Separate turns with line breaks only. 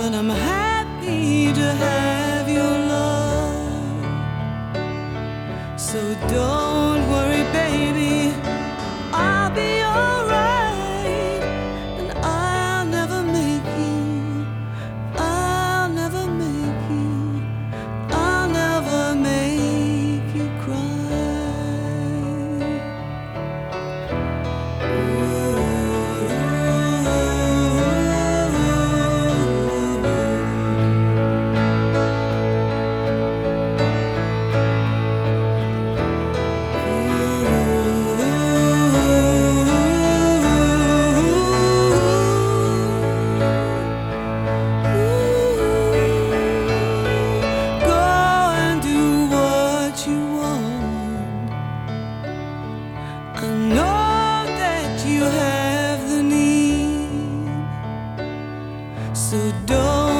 but I'm happy to have your love. So don't worry, baby, I'll be alright, and I'll never make you, I'll never make you, I'll never make you cry. I know that you have the need, so don't